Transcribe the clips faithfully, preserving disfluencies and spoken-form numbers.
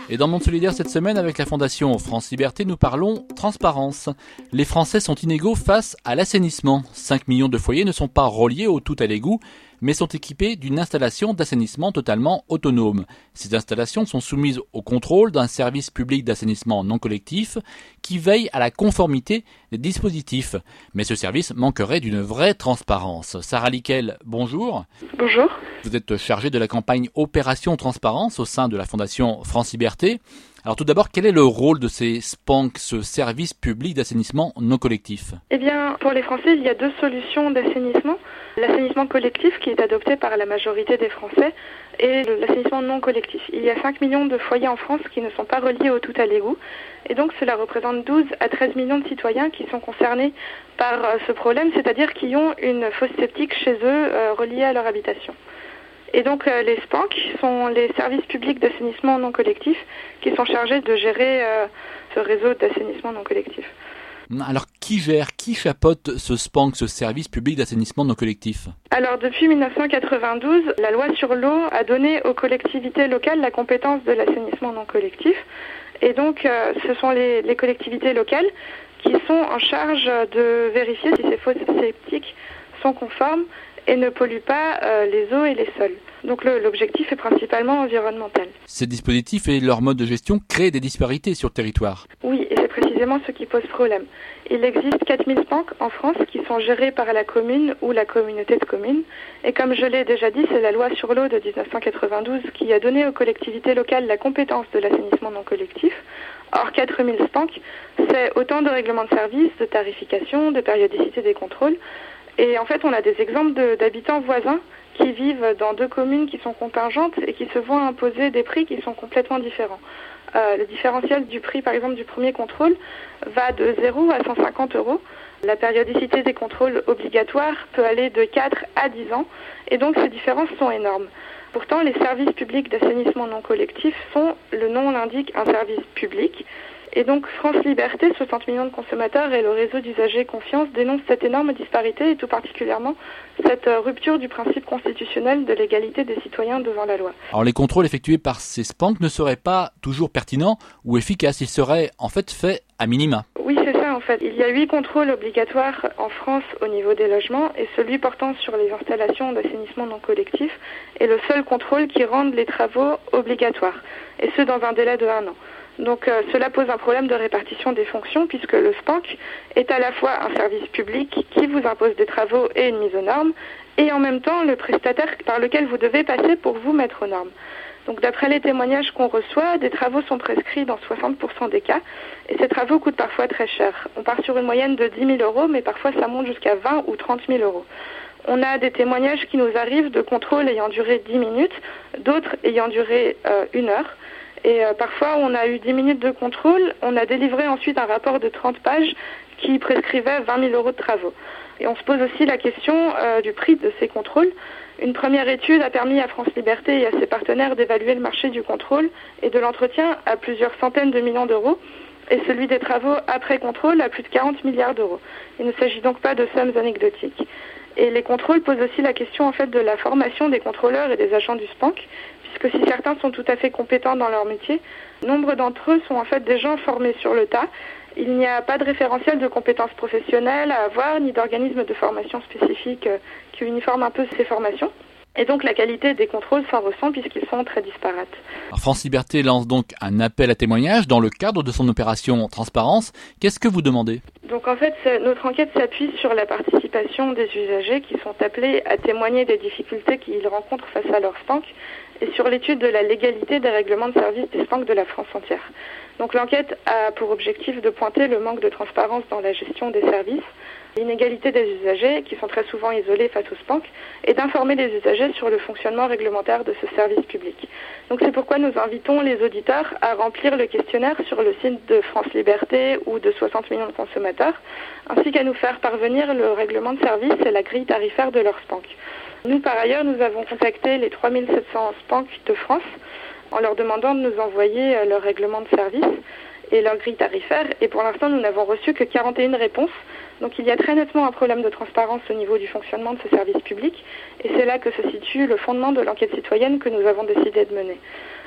Et dans Monde Solidaire cette semaine, avec la Fondation France Liberté, nous parlons transparence. Les Français sont inégaux face à l'assainissement. cinq millions de foyers ne sont pas reliés au tout à l'égout, mais sont équipés d'une installation d'assainissement totalement autonome. Ces installations sont soumises au contrôle d'un service public d'assainissement non collectif qui veille à la conformité des dispositifs. Mais ce service manquerait d'une vraie transparence. Sarah Lickel, bonjour. Bonjour. Vous êtes chargée de la campagne Opération Transparence au sein de la Fondation France Liberté. Alors tout d'abord, quel est le rôle de ces S P A N C, ce service public d'assainissement non collectif? Eh bien, pour les Français, il y a deux solutions d'assainissement. L'assainissement collectif qui est adopté par la majorité des Français et l'assainissement non collectif. Il y a cinq millions de foyers en France qui ne sont pas reliés au tout à l'égout. Et donc cela représente douze à treize millions de citoyens qui sont concernés par ce problème, c'est-à-dire qui ont une fosse septique chez eux euh, reliée à leur habitation. Et donc euh, les S P A N C sont les services publics d'assainissement non collectif qui sont chargés de gérer euh, ce réseau d'assainissement non collectif. Alors qui gère, qui chapeaute ce S P A N C, ce service public d'assainissement non collectif? Alors depuis mille neuf cent quatre-vingt-douze, la loi sur l'eau a donné aux collectivités locales la compétence de l'assainissement non collectif. Et donc euh, ce sont les, les collectivités locales qui sont en charge de vérifier si ces fosses septiques sont conformes et ne polluent pas euh, les eaux et les sols. Donc le, l'objectif est principalement environnemental. Ces dispositifs et leur mode de gestion créent des disparités sur le territoire. Oui, et c'est précisément ce qui pose problème. Il existe quatre mille S P A N C en France qui sont gérés par la commune ou la communauté de communes. Et comme je l'ai déjà dit, c'est la loi sur l'eau de dix-neuf cent quatre-vingt-douze qui a donné aux collectivités locales la compétence de l'assainissement non collectif. Or, quatre mille S P A N C, c'est autant de règlements de service, de tarification, de périodicité des contrôles. Et en fait, on a des exemples de, d'habitants voisins qui vivent dans deux communes qui sont contingentes et qui se voient imposer des prix qui sont complètement différents. Euh, le différentiel du prix, par exemple, du premier contrôle va de zéro à cent cinquante euros. La périodicité des contrôles obligatoires peut aller de quatre à dix ans. Et donc, ces différences sont énormes. Pourtant, les services publics d'assainissement non collectif sont, le nom l'indique, un service public. Et donc France Liberté, soixante millions de consommateurs et le réseau d'usagers Confiance dénoncent cette énorme disparité et tout particulièrement cette rupture du principe constitutionnel de l'égalité des citoyens devant la loi. Alors les contrôles effectués par ces S P A N C ne seraient pas toujours pertinents ou efficaces, ils seraient en fait faits à minima. Oui, c'est ça en fait. Il y a huit contrôles obligatoires en France au niveau des logements et celui portant sur les installations d'assainissement non collectif est le seul contrôle qui rende les travaux obligatoires et ce dans un délai de un an. Donc euh, cela pose un problème de répartition des fonctions puisque le S P A N C est à la fois un service public qui vous impose des travaux et une mise aux normes et en même temps le prestataire par lequel vous devez passer pour vous mettre aux normes. Donc d'après les témoignages qu'on reçoit, des travaux sont prescrits dans soixante pour cent des cas et ces travaux coûtent parfois très cher. On part sur une moyenne de dix mille euros mais parfois ça monte jusqu'à vingt ou trente mille euros. On a des témoignages qui nous arrivent de contrôles ayant duré dix minutes, d'autres ayant duré euh, une heure. Et euh, parfois, on a eu dix minutes de contrôle, on a délivré ensuite un rapport de trente pages qui prescrivait vingt mille euros de travaux. Et on se pose aussi la question euh, du prix de ces contrôles. Une première étude a permis à France Liberté et à ses partenaires d'évaluer le marché du contrôle et de l'entretien à plusieurs centaines de millions d'euros et celui des travaux après contrôle à plus de quarante milliards d'euros. Il ne s'agit donc pas de sommes anecdotiques. Et les contrôles posent aussi la question en fait de la formation des contrôleurs et des agents du S P A N C, puisque si certains sont tout à fait compétents dans leur métier, nombre d'entre eux sont en fait des gens formés sur le tas. Il n'y a pas de référentiel de compétences professionnelles à avoir, ni d'organisme de formation spécifique qui uniforme un peu ces formations. Et donc la qualité des contrôles s'en ressent puisqu'ils sont très disparates. Alors, France Liberté lance donc un appel à témoignage dans le cadre de son opération Transparence. Qu'est-ce que vous demandez? Donc en fait, notre enquête s'appuie sur la participation des usagers qui sont appelés à témoigner des difficultés qu'ils rencontrent face à leur S P A N C et sur l'étude de la légalité des règlements de service des S P A N C de la France entière. Donc l'enquête a pour objectif de pointer le manque de transparence dans la gestion des services, l'inégalité des usagers qui sont très souvent isolés face au S P A N C et d'informer les usagers sur le fonctionnement réglementaire de ce service public. Donc c'est pourquoi nous invitons les auditeurs à remplir le questionnaire sur le site de France Liberté ou de soixante millions de consommateurs, ainsi qu'à nous faire parvenir le règlement de service et la grille tarifaire de leur S P A N C. Nous, par ailleurs, nous avons contacté les trois mille sept cents S P A N C de France en leur demandant de nous envoyer leur règlement de service et leur grille tarifaire. Et pour l'instant, nous n'avons reçu que quarante et une réponses. Donc il y a très nettement un problème de transparence au niveau du fonctionnement de ce service public. Et c'est là que se situe le fondement de l'enquête citoyenne que nous avons décidé de mener.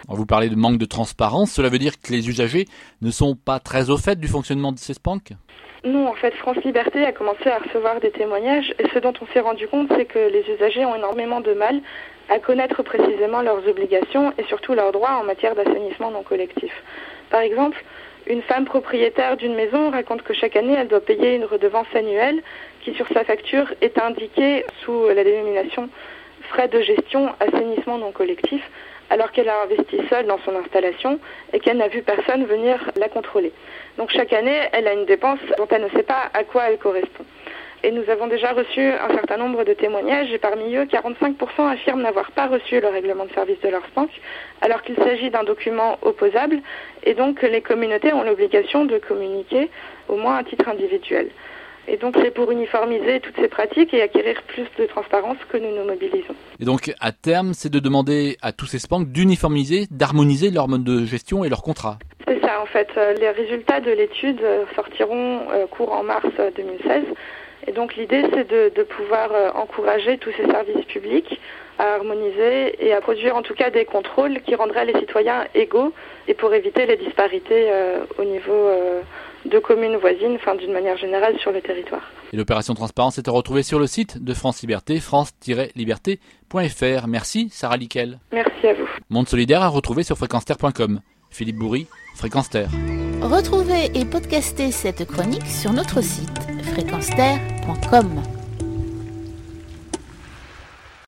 Vous parlez de manque de transparence, cela veut dire que les usagers ne sont pas très au fait du fonctionnement de ces spanks ? Non, en fait, France Liberté a commencé à recevoir des témoignages et ce dont on s'est rendu compte, c'est que les usagers ont énormément de mal à connaître précisément leurs obligations et surtout leurs droits en matière d'assainissement non collectif. Par exemple, une femme propriétaire d'une maison raconte que chaque année, elle doit payer une redevance annuelle qui, sur sa facture, est indiquée sous la dénomination frais de gestion assainissement non collectif, alors qu'elle a investi seule dans son installation et qu'elle n'a vu personne venir la contrôler. Donc chaque année, elle a une dépense dont elle ne sait pas à quoi elle correspond. Et nous avons déjà reçu un certain nombre de témoignages et parmi eux, quarante-cinq pour cent affirment n'avoir pas reçu le règlement de service de leur spank, alors qu'il s'agit d'un document opposable et donc les communautés ont l'obligation de communiquer au moins à titre individuel. Et donc c'est pour uniformiser toutes ces pratiques et acquérir plus de transparence que nous nous mobilisons. Et donc à terme, c'est de demander à tous ces spanks d'uniformiser, d'harmoniser leur mode de gestion et leurs contrats. C'est ça en fait. Les résultats de l'étude sortiront courant mars deux mille seize. Et donc l'idée c'est de, de pouvoir encourager tous ces services publics à harmoniser et à produire en tout cas des contrôles qui rendraient les citoyens égaux et pour éviter les disparités euh, au niveau euh, de communes voisines, enfin d'une manière générale sur le territoire. Et l'opération Transparence est à retrouver sur le site de France Liberté, france tiret liberté point f r. Merci Sarah Lickel. Merci à vous. Monde solidaire à retrouver sur fréquence terre point com. Philippe Bourri, Fréquence Terre. Retrouvez et podcastez cette chronique sur notre site fréquence terre point com.